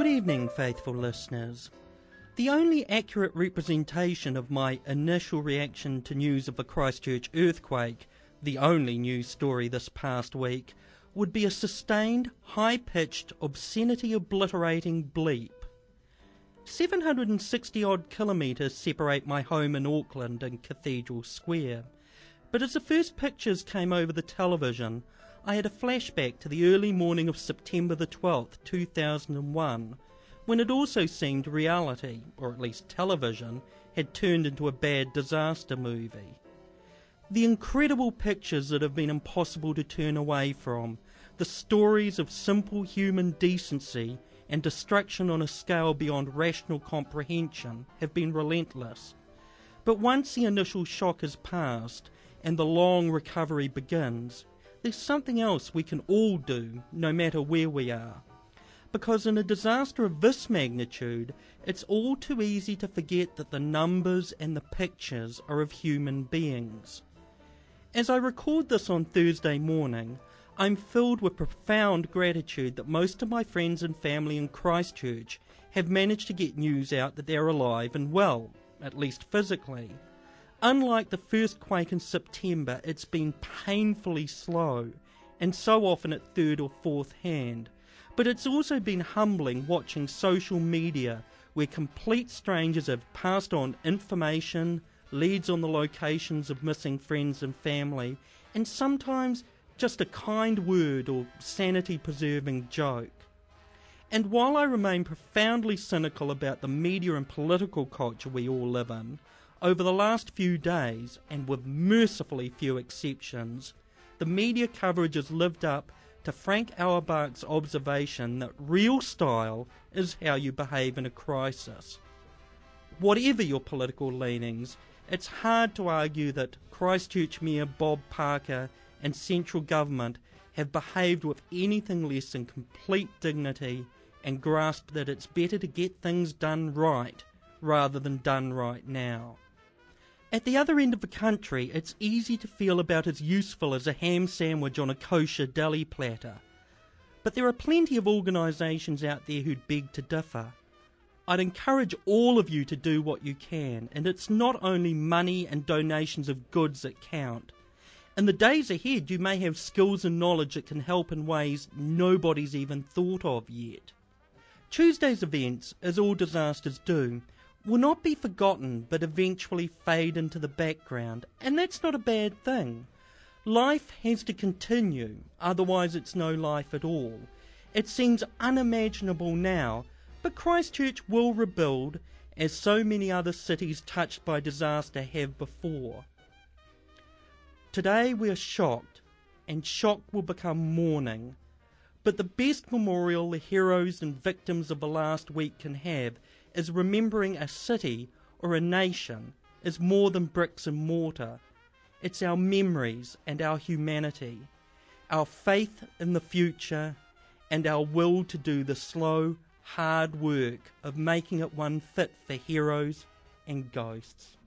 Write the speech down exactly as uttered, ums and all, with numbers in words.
Good evening, faithful listeners. The only accurate representation of my initial reaction to news of the Christchurch earthquake, the only news story this past week, would be a sustained, high-pitched, obscenity-obliterating bleep. seven hundred sixty odd kilometres separate my home in Auckland and Cathedral Square, but as the first pictures came over the television, I had a flashback to the early morning of September the twelfth, two thousand one, when it also seemed reality, or at least television, had turned into a bad disaster movie. The incredible pictures that have been impossible to turn away from, the stories of simple human decency and destruction on a scale beyond rational comprehension, have been relentless. But once the initial shock has passed and the long recovery begins, there's something else we can all do, no matter where we are. Because in a disaster of this magnitude, it's all too easy to forget that the numbers and the pictures are of human beings. As I record this on Thursday morning, I'm filled with profound gratitude that most of my friends and family in Christchurch have managed to get news out that they're alive and well, at least physically. Unlike the first quake in September, it's been painfully slow, and so often at third or fourth hand. But it's also been humbling watching social media where complete strangers have passed on information, leads on the locations of missing friends and family, and sometimes just a kind word or sanity-preserving joke. And while I remain profoundly cynical about the media and political culture we all live in, over the last few days, and with mercifully few exceptions, the media coverage has lived up to Frank Auerbach's observation that real style is how you behave in a crisis. Whatever your political leanings, it's hard to argue that Christchurch Mayor Bob Parker and central government have behaved with anything less than complete dignity and grasped that it's better to get things done right rather than done right now. At the other end of the country, it's easy to feel about as useful as a ham sandwich on a kosher deli platter. But there are plenty of organisations out there who'd beg to differ. I'd encourage all of you to do what you can, and it's not only money and donations of goods that count. In the days ahead, you may have skills and knowledge that can help in ways nobody's even thought of yet. Tuesday's events, as all disasters do, will not be forgotten but eventually fade into the background, and that's not a bad thing. Life has to continue, otherwise it's no life at all. It seems unimaginable now, but Christchurch will rebuild, as so many other cities touched by disaster have before. Today we are shocked, and shock will become mourning. But the best memorial the heroes and victims of the last week can have is remembering a city or a nation is more than bricks and mortar. It's our memories and our humanity, our faith in the future, and our will to do the slow, hard work of making it one fit for heroes and ghosts.